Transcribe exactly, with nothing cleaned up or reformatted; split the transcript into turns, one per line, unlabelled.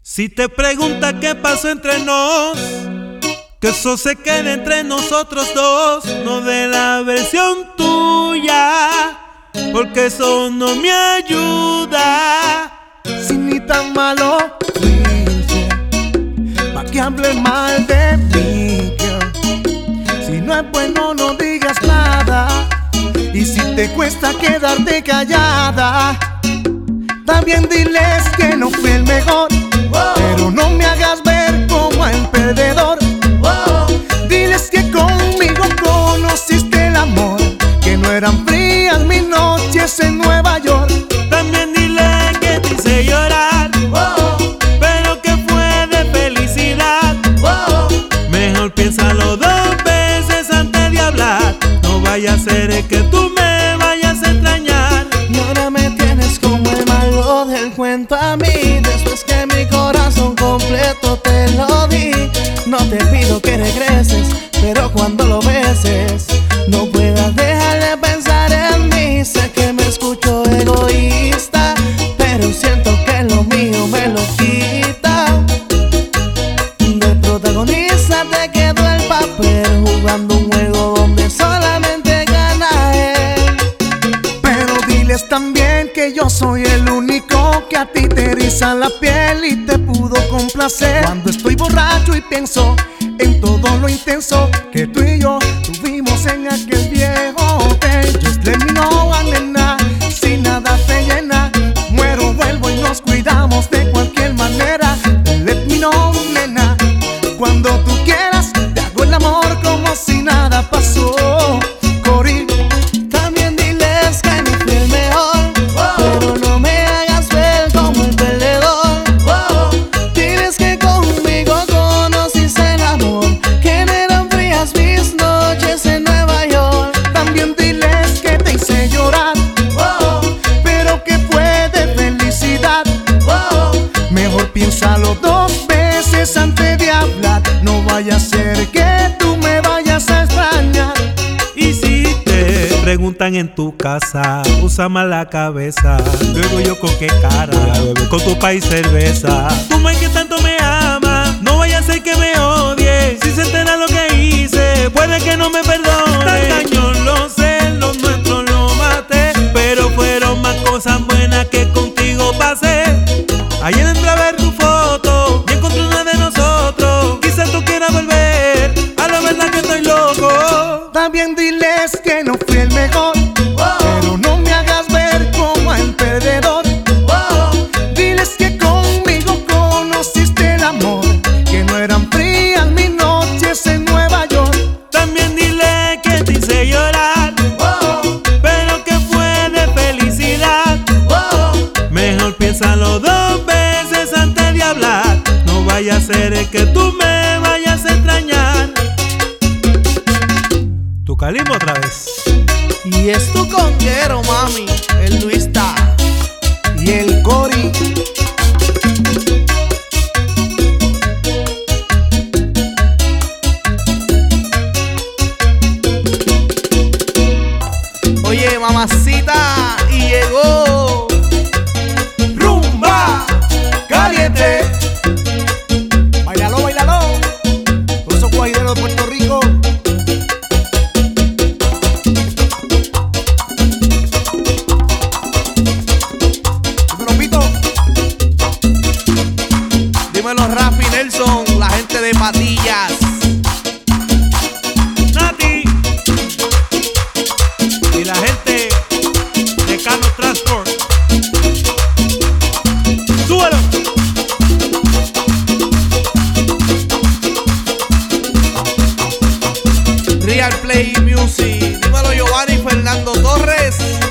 Si te pregunta qué pasó entre nos, que eso se quede entre nosotros dos, no de la versión tuya, porque eso no me ayuda.
Si ni tan malo fuiste, pa' que hables mal de mí, girl. Si no es bueno no digas nada, y si te cuesta quedarte callada, también diles que no fui el mejor, wow. Pero no me hagas ver como el perdedor, wow. Diles que conmigo conociste el amor, que no eran frías mis noches en Nueva York.
También dile que te hice llorar, wow. Pero que fue de felicidad, wow. Mejor piénsalo dos veces antes de hablar, no vaya a ser que tú me vayas a extrañar.
Y ahora me tienes como el malo del cuento a mí, después que mi corazón completo te lo di. No te pido que regreses, pero cuando lo beses no puedas dejar de pensar en mí. Sé que me escucho egoísta, pero siento que lo mío me lo quita. De protagonista te quedó el papel, jugando un juego donde solamente gana él. Pero diles también que yo soy el único que a ti te eriza la piel y te pudo complacer. Cuando estoy borracho y pienso en todo lo intenso que tú y yo tuvimos en aquel viejo hotel. Just let me know, nena, si nada te llena, muero, vuelvo y nos cuidamos de cualquier manera. Let me know, nena, cuando tú quieras te hago el amor como si nada pasó. Cori, también diles que no fui el mejor, wow. Pero no me hagas ver como el perdedor, wow. Diles que conmigo conociste el amor, que no eran frías mis noches en Nueva York. También diles que te hice llorar, wow. Pero que fue de felicidad, wow. Mejor piénsalo dos veces antes de hablar, no vaya a ser que tú me vayas a extrañar.
Y si te preguntan en tu casa, usa más la cabeza. Luego yo con qué cara, con tu país cerveza. Tú más que tanto me amas, no vaya a ser que me odie. Si se entera lo que hice, puede que no me perdone. Tan cañón lo sé, los nuestros lo maté, pero fueron más cosas buenas que contigo pasé. Ayer entré a ver tu foto y encontré una de nosotros. Quizás tú quieras volver, a la verdad que estoy loco.
También diles que no fui el mejor, wow. Pero no me hagas ver como el perdedor, wow. Diles que conmigo conociste el amor, que no eran frías mis noches en Nueva York.
También dile que te hice llorar, wow. Pero que fue de felicidad, wow. Mejor piénsalo dos veces antes de hablar, no vaya a ser que tú me vayas a extrañar. Tu Calimo otra vez.
Y es tu conguero, mami, el Luis Ta y el Cori. Oye, mamacita, y llegó Rumba Caliente. Bailalo, bailalo, con esos guaideros de Puerto Rico. Dímelo, Rafi Nelson, la gente de Patillas.
Nati y la gente de Cano Transport. ¡Súbelo!
Real Play Music. Dímelo, Giovanni Fernando Torres.